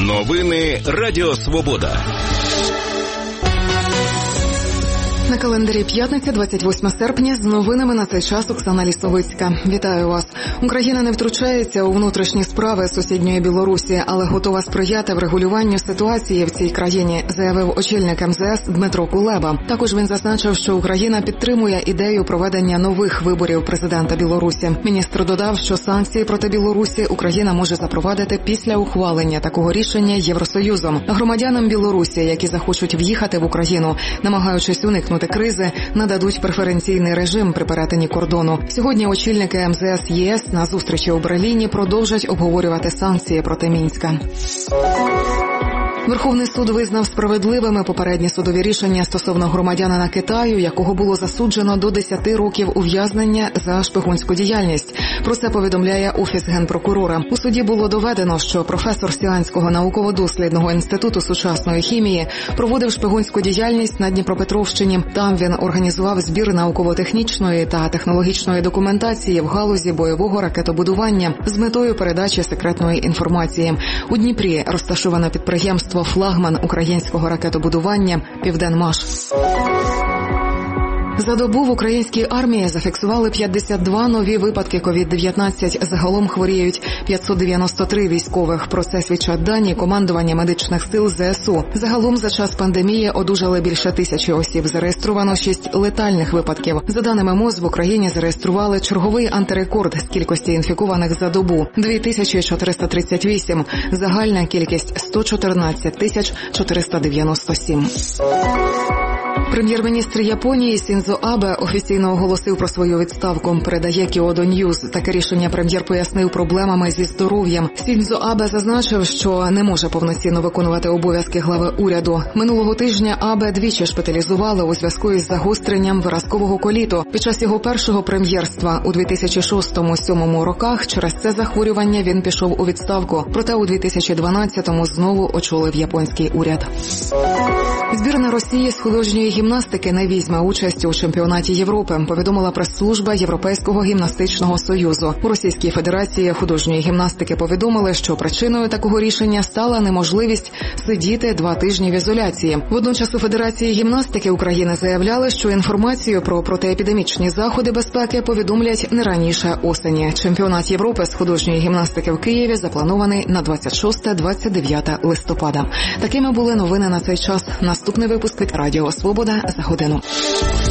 Новини Радіо Свобода. На календарі п'ятниця, 28 серпня, з новинами на цей час Оксана Лісовицька. Вітаю вас. Україна не втручається у внутрішні справи сусідньої Білорусі, але готова сприяти врегулюванню ситуації в цій країні, заявив очільник МЗС Дмитро Кулеба. Також він зазначив, що Україна підтримує ідею проведення нових виборів президента Білорусі. Міністр додав, що санкції проти Білорусі Україна може запровадити після ухвалення такого рішення Євросоюзом. Громадянам Білорусі, які захочуть в'їхати в Україну, намагаючись уникнути кризи, нададуть преференційний режим при перетині кордону. Сьогодні очільники МЗС ЄС на зустрічі у Берліні продовжать обговорювати санкції проти Мінська. Верховний суд визнав справедливими попередні судові рішення стосовно громадянина Китаю, якого було засуджено до 10 років ув'язнення за шпигунську діяльність. Про це повідомляє Офіс Генпрокурора. У суді було доведено, що професор Сіанського науково-дослідного інституту сучасної хімії проводив шпигунську діяльність на Дніпропетровщині. Там він організував збір науково-технічної та технологічної документації в галузі бойового ракетобудування з метою передачі секретної інформації. У Дніпрі розташоване підприємство «Флагман» українського ракетобудування «Південмаш». За добу в українській армії зафіксували 52 нові випадки COVID-19. Загалом хворіють 593 військових. Про це свідчать дані командування медичних сил ЗСУ. Загалом за час пандемії одужали більше 1000 осіб. Зареєстровано 6 летальних випадків. За даними МОЗ, в Україні зареєстрували черговий антирекорд з кількості інфікованих за добу – 2438. Загальна кількість – 114 497. Прем'єр-міністр Японії Сіндзо Абе офіційно оголосив про свою відставку, передає Кіодо Ньюз. Таке рішення прем'єр пояснив проблемами зі здоров'ям. Сіндзо Абе зазначив, що не може повноцінно виконувати обов'язки глави уряду. Минулого тижня Абе двічі шпиталізували у зв'язку із загостренням виразкового коліту. Під час його першого прем'єрства у 2006-2007 роках через це захворювання він пішов у відставку. Проте у 2012-му знову очолив японський уряд. Збірна Росії з художньої гімнастики не візьме участь у чемпіонаті Європи, повідомила прес-служба Європейського гімнастичного союзу. У Російській Федерації художньої гімнастики повідомили, що причиною такого рішення стала неможливість сидіти 2 тижні в ізоляції. Водночас у Федерації гімнастики України заявляли, що інформацію про протиепідемічні заходи безпеки повідомлять не раніше осені. Чемпіонат Європи з художньої гімнастики в Києві запланований на 26-29 листопада. Такими були новини на цей час. Наступний випуск від Радіо Свобода за годину.